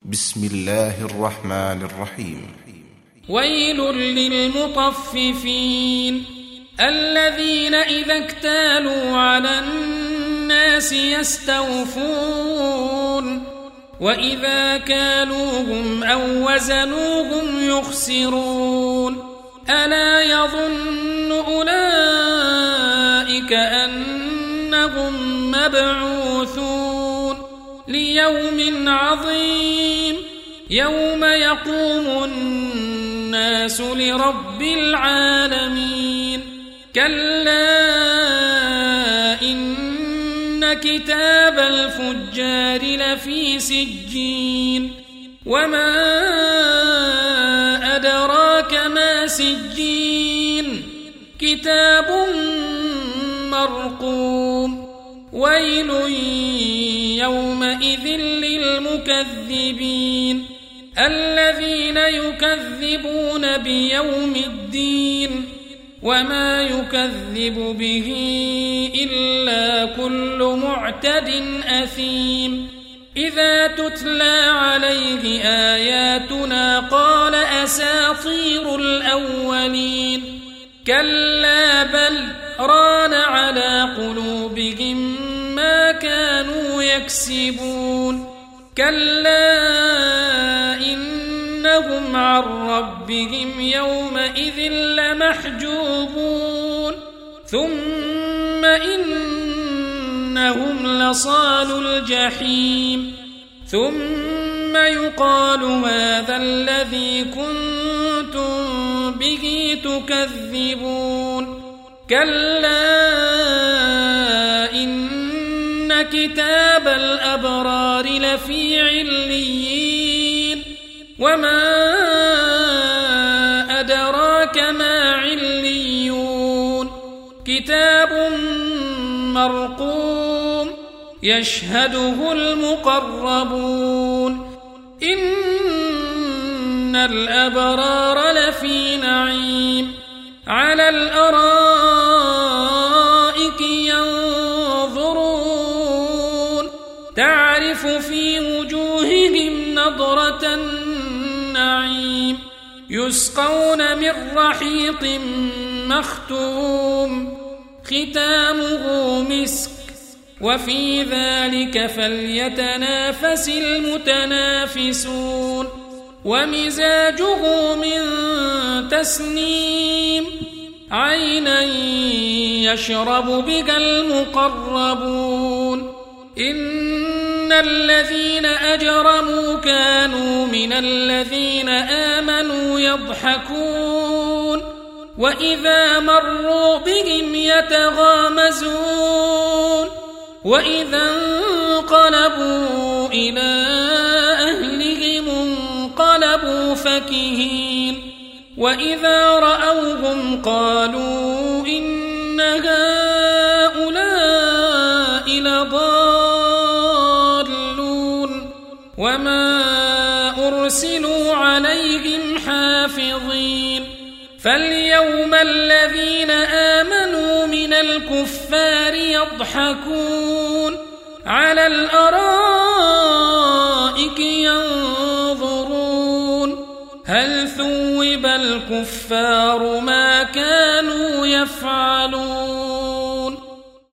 بسم الله الرحمن الرحيم. ويل للمطففين الذين إذا اكتالوا على الناس يستوفون وإذا كالوهم أو وزنوهم يخسرون ألا يظن أولئك أنهم مبعوثون ليوم عظيم يوم يقوم الناس لرب العالمين كلا إن كتاب الفجار لفي سجين وما أدراك ما سجين كتاب مرقوم ويل يومئذ للمكذبين الذين يكذبون بيوم الدين وما يكذب به إلا كل معتد أثيم إذا تتلى عليه آياتنا قال أساطير الأولين كلا بل ران على قلوبهم ما كانوا يكسبون كلا إنهم عن ربهم يومئذ لمحجوبون ثم إنهم لصالو الجحيم ثم يقال هذا الذي كنتم به تكذبون كلا إن كتاب الأبرار لفي عليين وما أدراك ما عليون كتاب مرقوم يشهده المقربون إن الأبرار لفي نعيم على الأرائك ينظرون تعرف في وجوههم نضرة النعيم يسقون من رحيق مختوم ختامه مسك وفي ذلك فليتنافس المتنافسون ومزاجه من تسنيم عينا يشرب بها المقربون إن الذين أجرموا كانوا من الذين آمنوا يضحكون وإذا مروا بهم يتغامزون وإذا انقلبوا إلى أهلهم انقلبوا فكهين وإذا رأوهم قالوا إن هؤلاء لضالون وما أرسلوا عليهم حافظين فاليوم الذين آمنوا من الكفار يضحكون على الأرائك ينظرون هل ثوب الكفار